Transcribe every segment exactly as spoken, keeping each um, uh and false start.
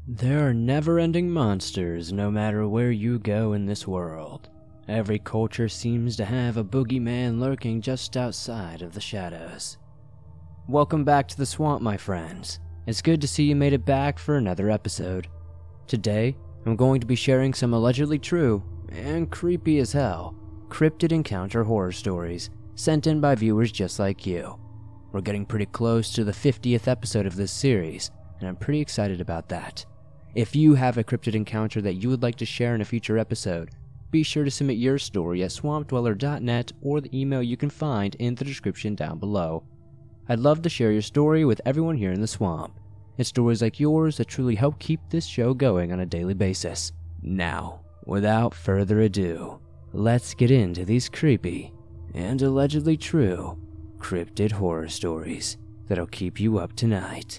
There are never-ending monsters no matter where you go in this world. Every culture seems to have a boogeyman lurking just outside of the shadows. Welcome back to the swamp, my friends. It's good to see you made it back for another episode. Today, I'm going to be sharing some allegedly true, and creepy as hell, cryptid encounter horror stories sent in by viewers just like you. We're getting pretty close to the fiftieth episode of this series, and I'm pretty excited about that. If you have a cryptid encounter that you would like to share in a future episode, be sure to submit your story at swamp dweller dot net or the email you can find in the description down below. I'd love to share your story with everyone here in the swamp. It's stories like yours that truly help keep this show going on a daily basis. Now, without further ado, let's get into these creepy and allegedly true cryptid horror stories that'll keep you up tonight.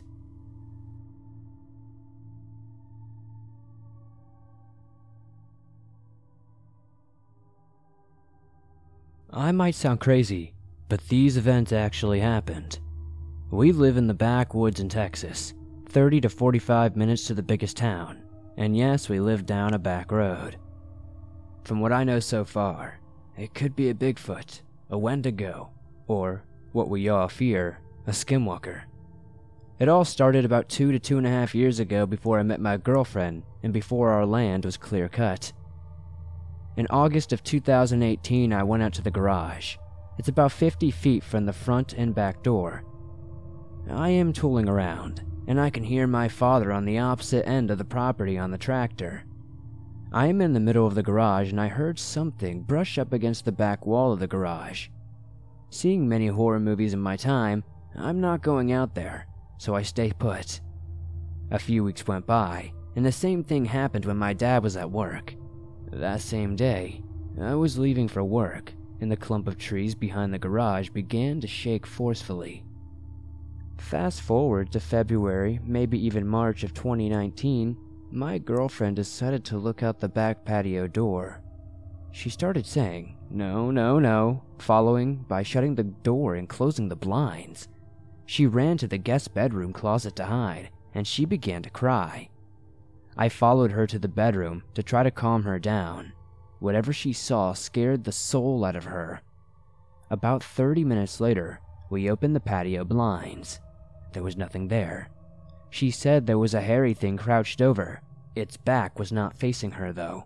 I might sound crazy, but these events actually happened. We live in the backwoods in Texas, thirty to forty-five minutes to the biggest town, and yes, we live down a back road. From what I know so far, it could be a Bigfoot, a Wendigo, or, what we all fear, a skinwalker. It all started about two to two and a half years ago before I met my girlfriend and before our land was clear cut. In August of two thousand eighteen, I went out to the garage. It's about fifty feet from the front and back door. I am tooling around, and I can hear my father on the opposite end of the property on the tractor. I am in the middle of the garage and I heard something brush up against the back wall of the garage. Seeing many horror movies in my time, I'm not going out there, so I stay put. A few weeks went by, and the same thing happened when my dad was at work. That same day, I was leaving for work, and the clump of trees behind the garage began to shake forcefully. Fast forward to February, maybe even March of twenty nineteen, my girlfriend decided to look out the back patio door. She started saying, "No, no, no," following by shutting the door and closing the blinds. She ran to the guest bedroom closet to hide, and she began to cry. I followed her to the bedroom to try to calm her down. Whatever she saw scared the soul out of her. About thirty minutes later, we opened the patio blinds. There was nothing there. She said there was a hairy thing crouched over. Its back was not facing her, though.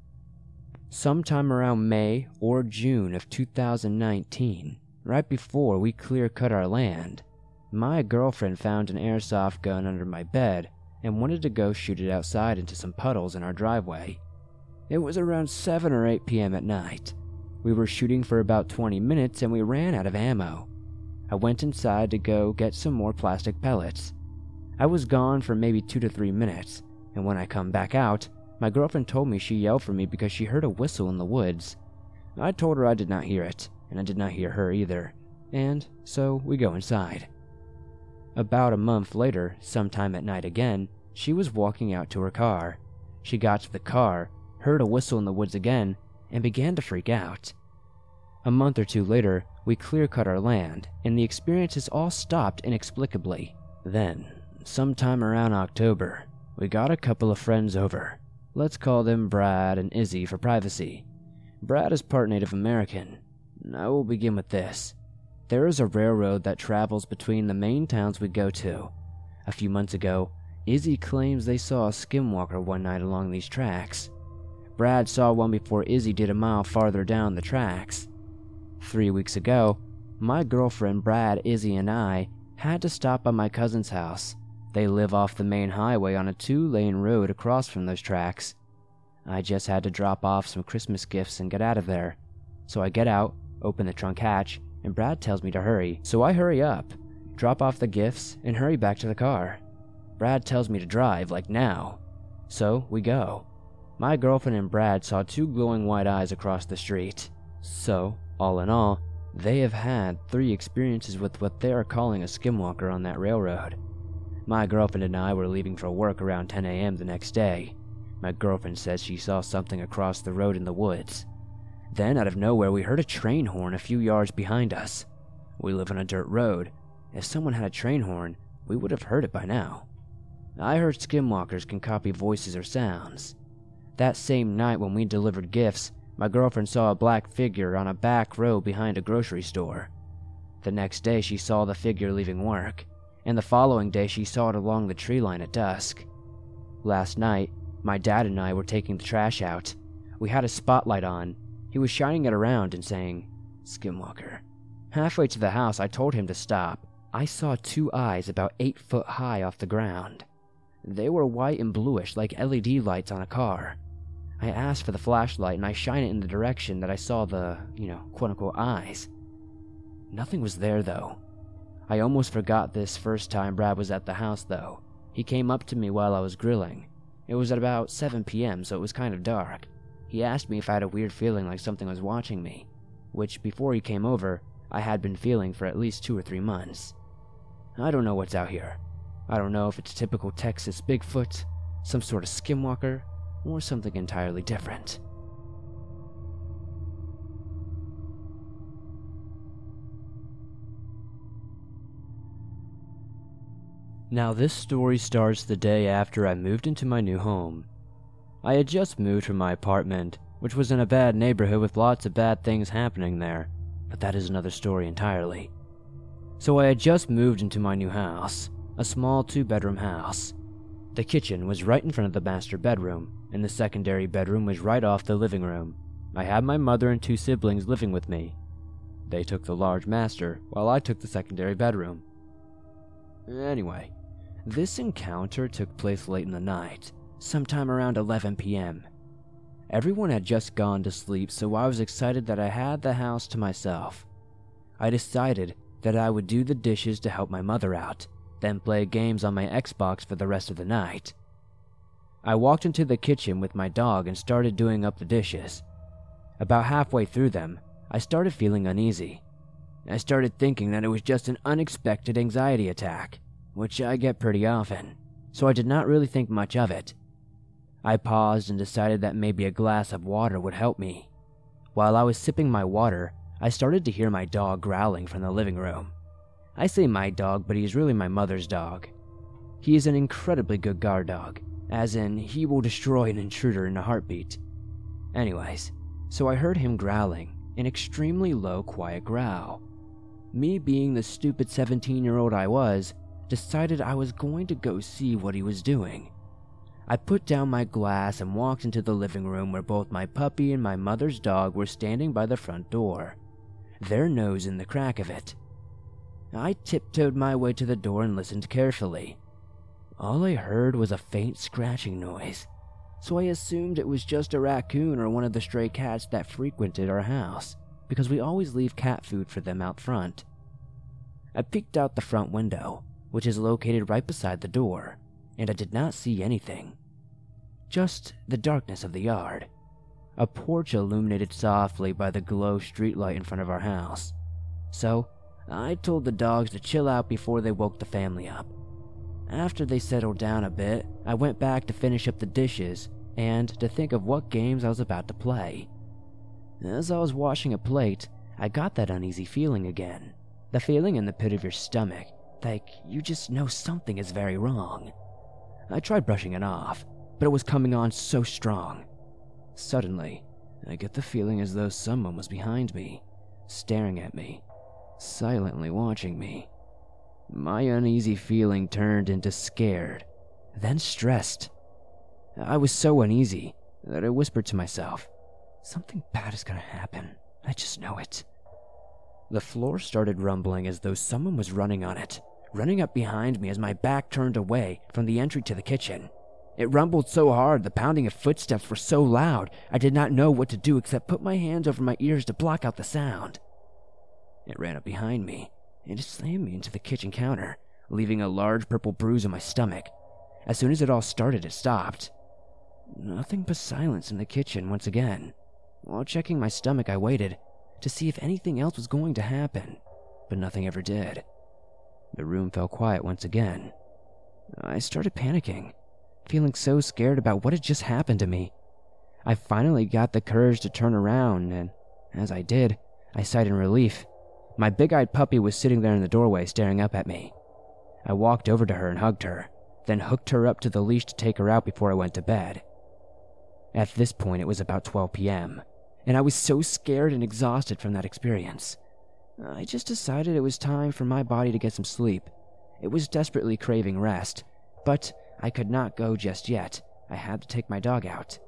Sometime around May or June of two thousand nineteen, right before we clear-cut our land, my girlfriend found an airsoft gun under my bed and wanted to go shoot it outside into some puddles in our driveway. It was around seven or eight p.m. at night. We were shooting for about twenty minutes and we ran out of ammo. I went inside to go get some more plastic pellets. I was gone for maybe two to three minutes, and when I come back out, my girlfriend told me she yelled for me because she heard a whistle in the woods. I told her I did not hear it, and I did not hear her either, and so we go inside. About a month later, sometime at night again, she was walking out to her car. She got to the car, heard a whistle in the woods again, and began to freak out. A month or two later, we clear-cut our land, and the experiences all stopped inexplicably. Then, sometime around October, we got a couple of friends over. Let's call them Brad and Izzy for privacy. Brad is part Native American. I will begin with this. There is a railroad that travels between the main towns we go to. A few months ago, Izzy claims they saw a skinwalker one night along these tracks. Brad saw one before Izzy did a mile farther down the tracks. Three weeks ago, my girlfriend Brad, Izzy, and I had to stop by my cousin's house. They live off the main highway on a two-lane road across from those tracks. I just had to drop off some Christmas gifts and get out of there. So I get out, open the trunk hatch, and Brad tells me to hurry. So I hurry up, drop off the gifts, and hurry back to the car. Brad tells me to drive, like now. So we go. My girlfriend and Brad saw two glowing white eyes across the street. So, all in all, they have had three experiences with what they are calling a skinwalker on that railroad. My girlfriend and I were leaving for work around ten a.m. the next day. My girlfriend says she saw something across the road in the woods. Then, out of nowhere, we heard a train horn a few yards behind us. We live on a dirt road. If someone had a train horn, we would have heard it by now. I heard skinwalkers can copy voices or sounds. That same night when we delivered gifts, my girlfriend saw a black figure on a back row behind a grocery store. The next day she saw the figure leaving work, and the following day she saw it along the tree line at dusk. Last night, my dad and I were taking the trash out. We had a spotlight on. He was shining it around and saying, "Skinwalker." Halfway to the house, I told him to stop. I saw two eyes about eight foot high off the ground. They were white and bluish like L E D lights on a car. I asked for the flashlight and I shine it in the direction that I saw the, you know, quote-unquote eyes. Nothing was there though. I almost forgot this first time Brad was at the house though. He came up to me while I was grilling. It was at about seven p m so it was kind of dark. He asked me if I had a weird feeling like something was watching me, which before he came over, I had been feeling for at least two or three months. I don't know what's out here. I don't know if it's typical Texas Bigfoot, some sort of skinwalker, or something entirely different. Now this story starts the day after I moved into my new home. I had just moved from my apartment, which was in a bad neighborhood with lots of bad things happening there, but that is another story entirely. So I had just moved into my new house, a small two-bedroom house. The kitchen was right in front of the master bedroom, and the secondary bedroom was right off the living room. I had my mother and two siblings living with me. They took the large master, while I took the secondary bedroom. Anyway, this encounter took place late in the night, sometime around eleven p m Everyone had just gone to sleep, so I was excited that I had the house to myself. I decided that I would do the dishes to help my mother out, then play games on my Xbox for the rest of the night. I walked into the kitchen with my dog and started doing up the dishes. About halfway through them, I started feeling uneasy. I started thinking that it was just an unexpected anxiety attack, which I get pretty often, so I did not really think much of it. I paused and decided that maybe a glass of water would help me. While I was sipping my water, I started to hear my dog growling from the living room. I say my dog, but he's really my mother's dog. He is an incredibly good guard dog, as in he will destroy an intruder in a heartbeat. Anyways, so I heard him growling, an extremely low, quiet growl. Me being the stupid seventeen-year-old I was, decided I was going to go see what he was doing. I put down my glass and walked into the living room where both my puppy and my mother's dog were standing by the front door, their nose in the crack of it. I tiptoed my way to the door and listened carefully. All I heard was a faint scratching noise, so I assumed it was just a raccoon or one of the stray cats that frequented our house, because we always leave cat food for them out front. I peeked out the front window, which is located right beside the door, and I did not see anything. Just the darkness of the yard. A porch illuminated softly by the glow streetlight in front of our house. So, I told the dogs to chill out before they woke the family up. After they settled down a bit, I went back to finish up the dishes and to think of what games I was about to play. As I was washing a plate, I got that uneasy feeling again. The feeling in the pit of your stomach, like you just know something is very wrong. I tried brushing it off, but it was coming on so strong. Suddenly, I get the feeling as though someone was behind me, staring at me, silently watching me. My uneasy feeling turned into scared, then stressed. I was so uneasy that I whispered to myself, "Something bad is gonna happen. I just know it." The floor started rumbling as though someone was running on it, running up behind me as my back turned away from the entry to the kitchen. It rumbled so hard, the pounding of footsteps were so loud, I did not know what to do except put my hands over my ears to block out the sound. It ran up behind me, and it slammed me into the kitchen counter, leaving a large purple bruise on my stomach. As soon as it all started, it stopped. Nothing but silence in the kitchen once again. While checking my stomach, I waited to see if anything else was going to happen, but nothing ever did. The room fell quiet once again. I started panicking, feeling so scared about what had just happened to me. I finally got the courage to turn around, and as I did, I sighed in relief. My big-eyed puppy was sitting there in the doorway staring up at me. I walked over to her and hugged her, then hooked her up to the leash to take her out before I went to bed. At this point, it was about twelve p.m., and I was so scared and exhausted from that experience. I just decided it was time for my body to get some sleep. It was desperately craving rest, but I could not go just yet. I had to take my dog out.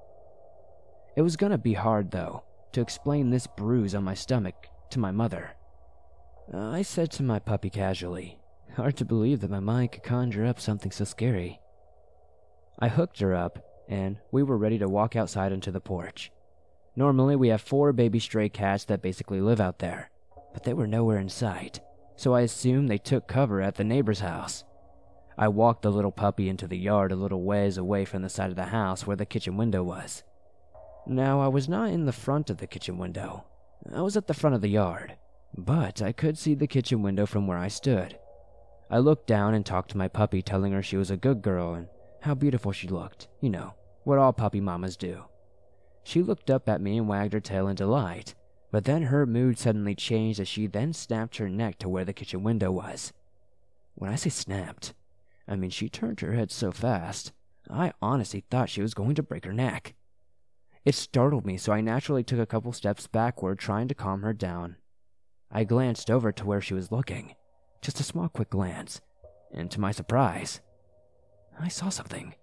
It was gonna be hard, though, to explain this bruise on my stomach to my mother. I said to my puppy casually, hard to believe that my mind could conjure up something so scary. I hooked her up, and we were ready to walk outside onto the porch. Normally, we have four baby stray cats that basically live out there, but they were nowhere in sight, so I assumed they took cover at the neighbor's house. I walked the little puppy into the yard a little ways away from the side of the house where the kitchen window was. Now, I was not in the front of the kitchen window. I was at the front of the yard, but I could see the kitchen window from where I stood. I looked down and talked to my puppy, telling her she was a good girl and how beautiful she looked. You know, what all puppy mamas do. She looked up at me and wagged her tail in delight, but then her mood suddenly changed as she then snapped her neck to where the kitchen window was. When I say snapped, I mean she turned her head so fast, I honestly thought she was going to break her neck. It startled me, so I naturally took a couple steps backward, trying to calm her down. I glanced over to where she was looking, just a small quick glance, and to my surprise, I saw something.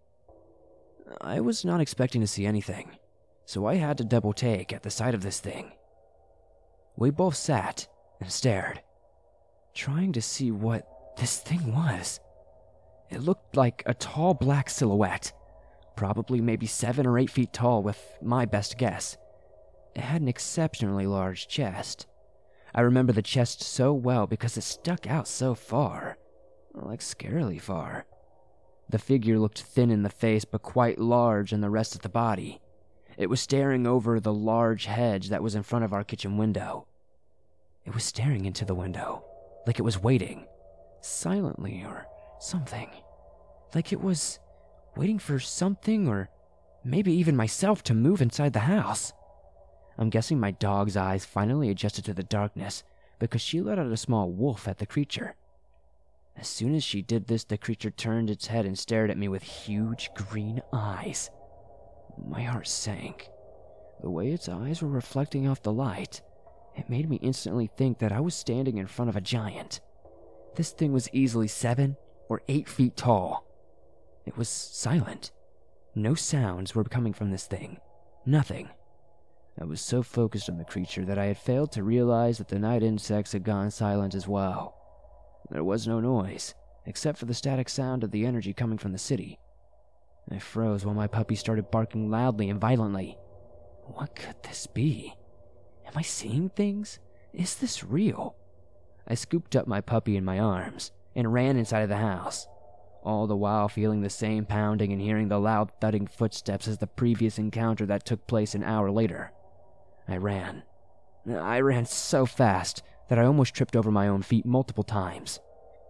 I was not expecting to see anything, so I had to double take at the sight of this thing. We both sat and stared, trying to see what this thing was. It looked like a tall black silhouette, probably maybe seven or eight feet tall with my best guess. It had an exceptionally large chest. I remember the chest so well because it stuck out so far, like scarily far. The figure looked thin in the face but quite large in the rest of the body. It was staring over the large hedge that was in front of our kitchen window. It was staring into the window, like it was waiting, silently or something. Like it was waiting for something or maybe even myself to move inside the house. I'm guessing my dog's eyes finally adjusted to the darkness because she let out a small woof at the creature. As soon as she did this, the creature turned its head and stared at me with huge green eyes. My heart sank. The way its eyes were reflecting off the light, it made me instantly think that I was standing in front of a giant. This thing was easily seven or eight feet tall. It was silent. No sounds were coming from this thing. Nothing. I was so focused on the creature that I had failed to realize that the night insects had gone silent as well. There was no noise, except for the static sound of the energy coming from the city. I froze while my puppy started barking loudly and violently. What could this be? Am I seeing things? Is this real? I scooped up my puppy in my arms and ran inside of the house, all the while feeling the same pounding and hearing the loud thudding footsteps as the previous encounter that took place an hour later. I ran. I ran so fast that I almost tripped over my own feet multiple times.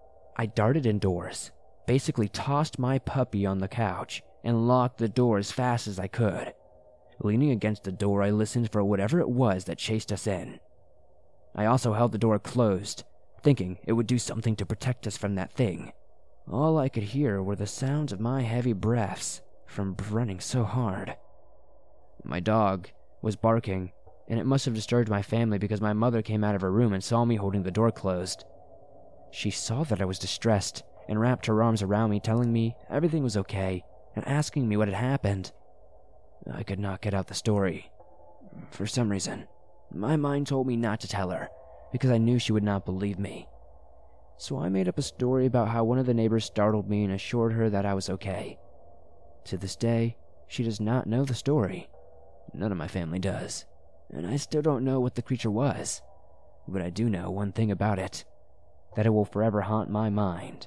I darted indoors, basically tossed my puppy on the couch, and locked the door as fast as I could. Leaning against the door, I listened for whatever it was that chased us in. I also held the door closed, thinking it would do something to protect us from that thing. All I could hear were the sounds of my heavy breaths from running so hard. My dog was barking, and it must have disturbed my family because my mother came out of her room and saw me holding the door closed. She saw that I was distressed and wrapped her arms around me, telling me everything was okay and asking me what had happened. I could not get out the story. For some reason, my mind told me not to tell her because I knew she would not believe me. So I made up a story about how one of the neighbors startled me and assured her that I was okay. To this day, she does not know the story. None of my family does. And I still don't know what the creature was. But I do know one thing about it, that it will forever haunt my mind.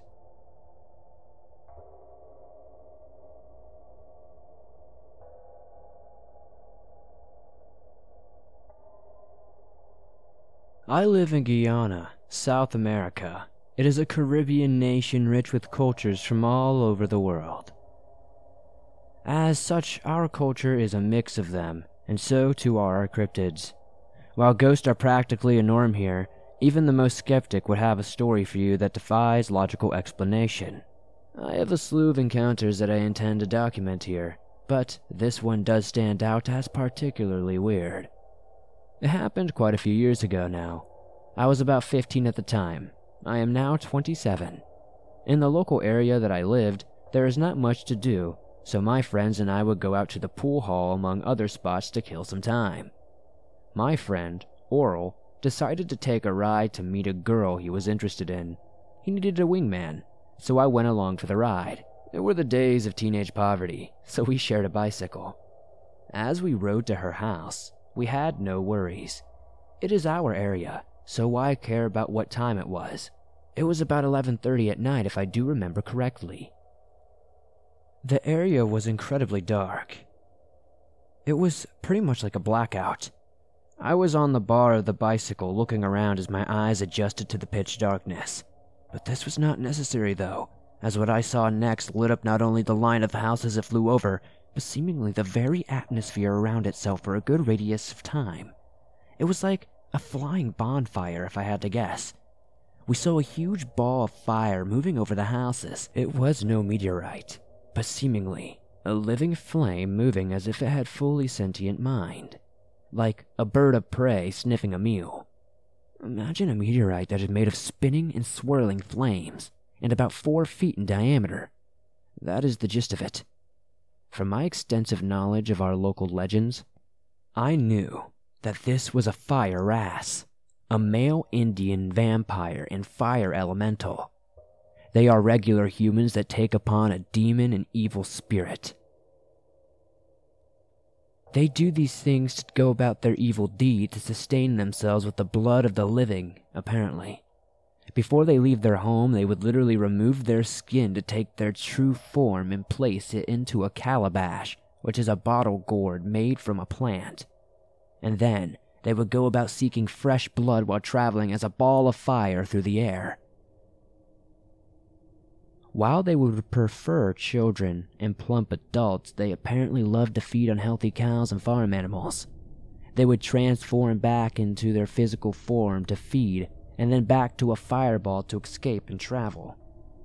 I live in Guyana, South America. It is a Caribbean nation rich with cultures from all over the world. As such, our culture is a mix of them, and so too are our cryptids. While ghosts are practically a norm here, even the most skeptic would have a story for you that defies logical explanation. I have a slew of encounters that I intend to document here, but this one does stand out as particularly weird. It happened quite a few years ago now. I was about fifteen at the time. I am now twenty-seven. In the local area that I lived, there is not much to do, so my friends and I would go out to the pool hall among other spots to kill some time. My friend, Oral, decided to take a ride to meet a girl he was interested in. He needed a wingman, so I went along for the ride. It were the days of teenage poverty, so we shared a bicycle. As we rode to her house, we had no worries. It is our area, so why care about what time it was? It was about eleven thirty at night if I do remember correctly. The area was incredibly dark. It was pretty much like a blackout. I was on the bar of the bicycle looking around as my eyes adjusted to the pitch darkness. But this was not necessary though, as what I saw next lit up not only the line of houses it flew over, but seemingly the very atmosphere around itself for a good radius of time. It was like a flying bonfire, if I had to guess. We saw a huge ball of fire moving over the houses. It was no meteorite, but seemingly a living flame moving as if it had fully sentient mind, like a bird of prey sniffing a meal. Imagine a meteorite that is made of spinning and swirling flames, and about four feet in diameter. That is the gist of it. From my extensive knowledge of our local legends, I knew that this was a fire wrasse, a male Indian vampire and fire elemental. They are regular humans that take upon a demon and evil spirit. They do these things to go about their evil deed to sustain themselves with the blood of the living, apparently. Before they leave their home, they would literally remove their skin to take their true form and place it into a calabash, which is a bottle gourd made from a plant. And then, they would go about seeking fresh blood while traveling as a ball of fire through the air. While they would prefer children and plump adults, they apparently loved to feed on healthy cows and farm animals. They would transform back into their physical form to feed, and then back to a fireball to escape and travel.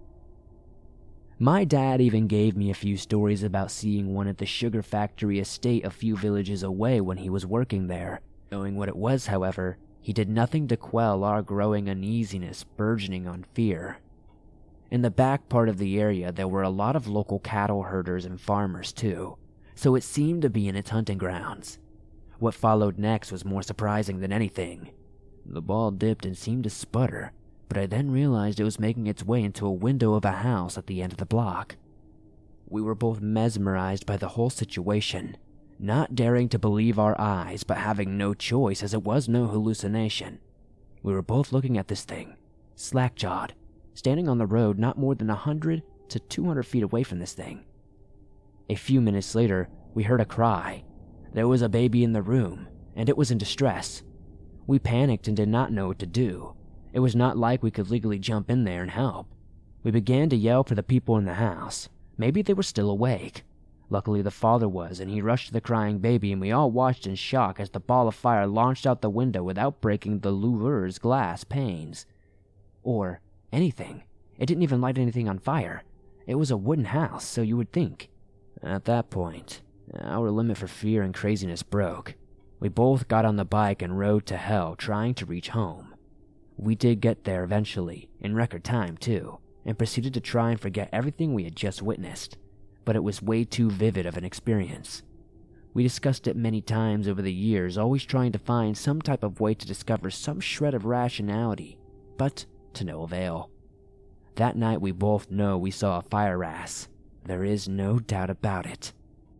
My dad even gave me a few stories about seeing one at the sugar factory estate a few villages away when he was working there. Knowing what it was, however, he did nothing to quell our growing uneasiness burgeoning on fear. In the back part of the area, there were a lot of local cattle herders and farmers too, so it seemed to be in its hunting grounds. What followed next was more surprising than anything. The ball dipped and seemed to sputter, but I then realized it was making its way into a window of a house at the end of the block. We were both mesmerized by the whole situation, not daring to believe our eyes, but having no choice as it was no hallucination. We were both looking at this thing, slack-jawed, standing on the road not more than a hundred to two hundred feet away from this thing. A few minutes later, we heard a cry. There was a baby in the room, and it was in distress. We panicked and did not know what to do. It was not like we could legally jump in there and help. We began to yell for the people in the house. Maybe they were still awake. Luckily the father was, and he rushed to the crying baby, and we all watched in shock as the ball of fire launched out the window without breaking the louveur's glass panes. Or anything. It didn't even light anything on fire. It was a wooden house, so you would think. At that point, our limit for fear and craziness broke. We both got on the bike and rode to hell, trying to reach home. We did get there eventually, in record time too, and proceeded to try and forget everything we had just witnessed, but it was way too vivid of an experience. We discussed it many times over the years, always trying to find some type of way to discover some shred of rationality, but to no avail. That night we both know we saw a fire wrasse. There is no doubt about it.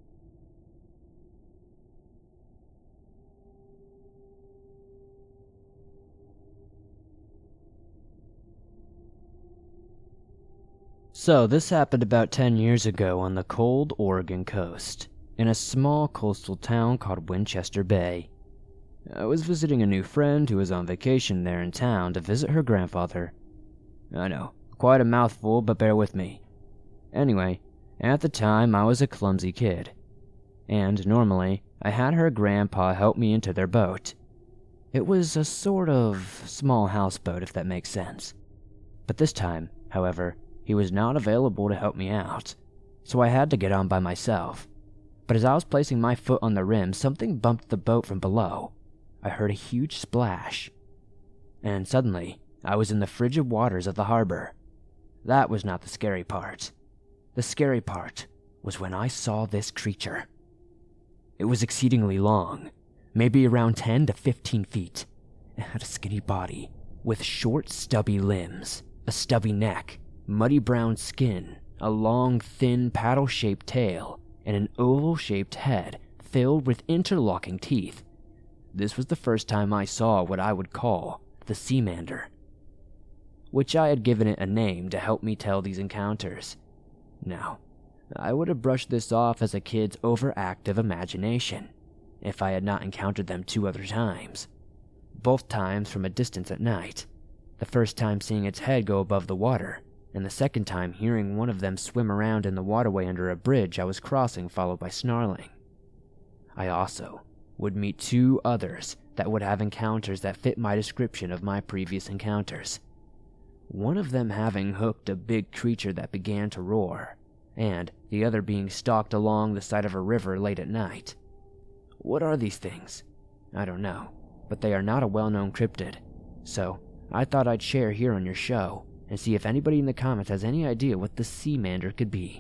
So this happened about ten years ago on the cold Oregon coast, in a small coastal town called Winchester Bay. I was visiting a new friend who was on vacation there in town to visit her grandfather. I know, quite a mouthful, but bear with me. Anyway, at the time I was a clumsy kid, and normally I had her grandpa help me into their boat. It was a sort of small houseboat, if that makes sense. But this time, however, he was not available to help me out, so I had to get on by myself. But as I was placing my foot on the rim, something bumped the boat from below. I heard a huge splash, and suddenly, I was in the frigid waters of the harbor. That was not the scary part. The scary part was when I saw this creature. It was exceedingly long, maybe around ten to fifteen feet. It had a skinny body, with short, stubby limbs, a stubby neck, muddy brown skin, a long, thin, paddle-shaped tail, and an oval-shaped head filled with interlocking teeth. This was the first time I saw what I would call the Seamander, which I had given it a name to help me tell these encounters. Now, I would have brushed this off as a kid's overactive imagination if I had not encountered them two other times, both times from a distance at night, the first time seeing its head go above the water, and the second time hearing one of them swim around in the waterway under a bridge I was crossing, followed by snarling. I also would meet two others that would have encounters that fit my description of my previous encounters. One of them having hooked a big creature that began to roar, and the other being stalked along the side of a river late at night. What are these things? I don't know, but they are not a well-known cryptid, so I thought I'd share here on your show and see if anybody in the comments has any idea what the Seamander could be.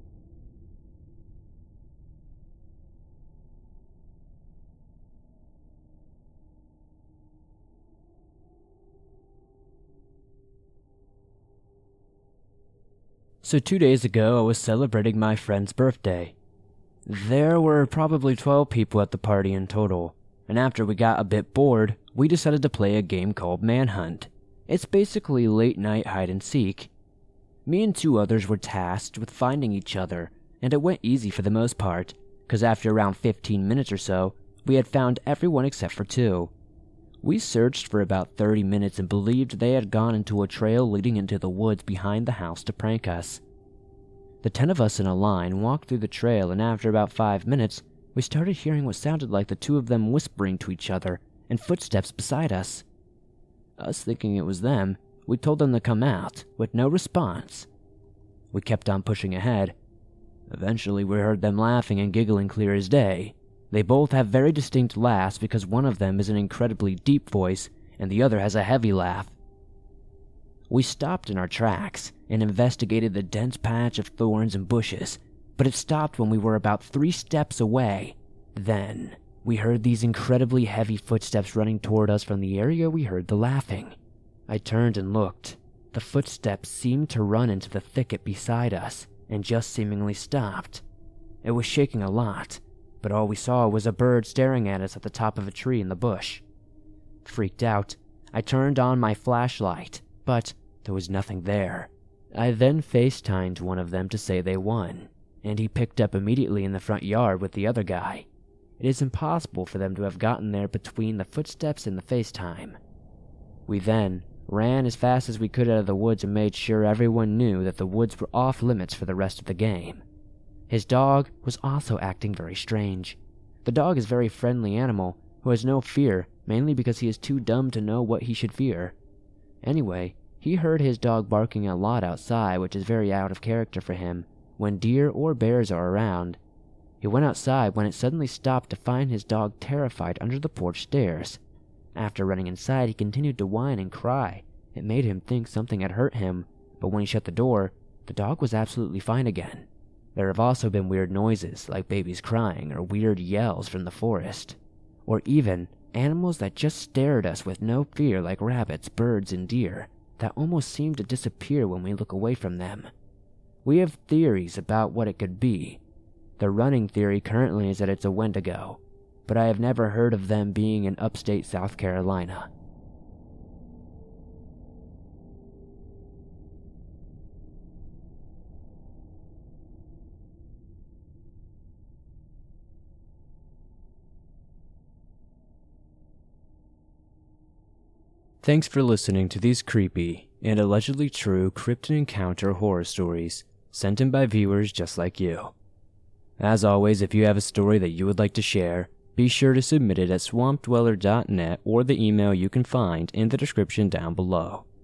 So two days ago, I was celebrating my friend's birthday. There were probably twelve people at the party in total, and after we got a bit bored, we decided to play a game called Manhunt. It's basically late-night hide-and-seek. Me and two others were tasked with finding each other, and it went easy for the most part, because after around fifteen minutes or so, we had found everyone except for two. We searched for about thirty minutes and believed they had gone into a trail leading into the woods behind the house to prank us. The ten of us in a line walked through the trail, and after about five minutes, we started hearing what sounded like the two of them whispering to each other and footsteps beside us. Us thinking it was them, we told them to come out, with no response. We kept on pushing ahead. Eventually, we heard them laughing and giggling clear as day. They both have very distinct laughs because one of them is an incredibly deep voice and the other has a heavy laugh. We stopped in our tracks and investigated the dense patch of thorns and bushes, but it stopped when we were about three steps away. Then, we heard these incredibly heavy footsteps running toward us from the area we heard the laughing. I turned and looked. The footsteps seemed to run into the thicket beside us and just seemingly stopped. It was shaking a lot, but all we saw was a bird staring at us at the top of a tree in the bush. Freaked out, I turned on my flashlight, but there was nothing there. I then FaceTimed one of them to say they won, and he picked up immediately in the front yard with the other guy. It is impossible for them to have gotten there between the footsteps and the FaceTime. We then ran as fast as we could out of the woods and made sure everyone knew that the woods were off limits for the rest of the game. His dog was also acting very strange. The dog is a very friendly animal who has no fear, mainly because he is too dumb to know what he should fear. Anyway, he heard his dog barking a lot outside, which is very out of character for him when deer or bears are around. He went outside when it suddenly stopped to find his dog terrified under the porch stairs. After running inside, he continued to whine and cry. It made him think something had hurt him, but when he shut the door, the dog was absolutely fine again. There have also been weird noises, like babies crying or weird yells from the forest, or even animals that just stare at us with no fear, like rabbits, birds, and deer, that almost seem to disappear when we look away from them. We have theories about what it could be. The running theory currently is that it's a Wendigo, but I have never heard of them being in upstate South Carolina. Thanks for listening to these creepy and allegedly true cryptid encounter horror stories sent in by viewers just like you. As always, if you have a story that you would like to share, be sure to submit it at swamp dweller dot net or the email you can find in the description down below.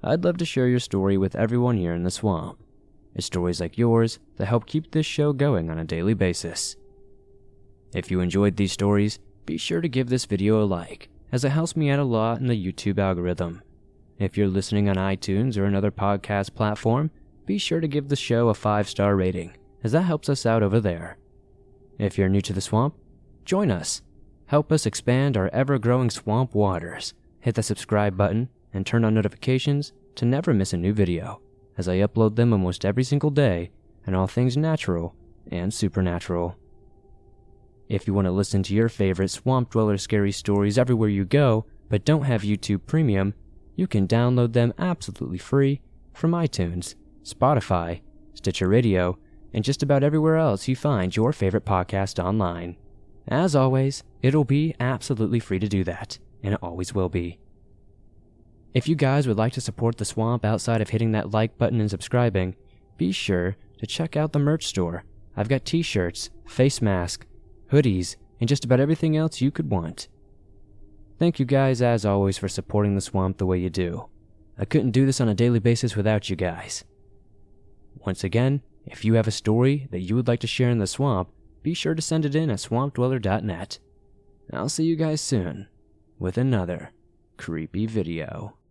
I'd love to share your story with everyone here in the swamp. It's stories like yours that help keep this show going on a daily basis. If you enjoyed these stories, be sure to give this video a like, as it helps me out a lot in the YouTube algorithm. If you're listening on iTunes or another podcast platform, be sure to give the show a five star rating, as that helps us out over there. If you're new to the swamp, join us. Help us expand our ever-growing swamp waters. Hit the subscribe button and turn on notifications to never miss a new video, as I upload them almost every single day and all things natural and supernatural. If you want to listen to your favorite Swamp Dweller scary stories everywhere you go, but don't have YouTube Premium, you can download them absolutely free from iTunes, Spotify, Stitcher Radio, and just about everywhere else you find your favorite podcast online. As always, it'll be absolutely free to do that, and it always will be. If you guys would like to support the swamp outside of hitting that like button and subscribing, be sure to check out the merch store. I've got t-shirts, face masks, hoodies, and just about everything else you could want. Thank you guys as always for supporting the swamp the way you do. I couldn't do this on a daily basis without you guys. Once again, if you have a story that you would like to share in the swamp, be sure to send it in at swamp dweller dot net. I'll see you guys soon with another creepy video.